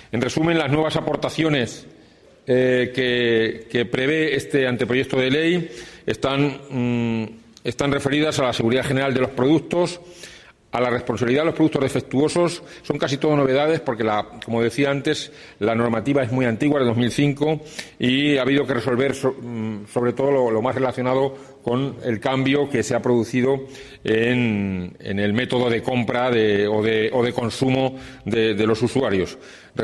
En resumen, las nuevas aportaciones que prevé este anteproyecto de ley están referidas a la seguridad general de los productos, a la responsabilidad de los productos defectuosos. Son casi todo novedades porque, como decía antes, la normativa es muy antigua, de 2005, y ha habido que resolver sobre todo lo más relacionado con el cambio que se ha producido en el método de compra o de consumo de los usuarios.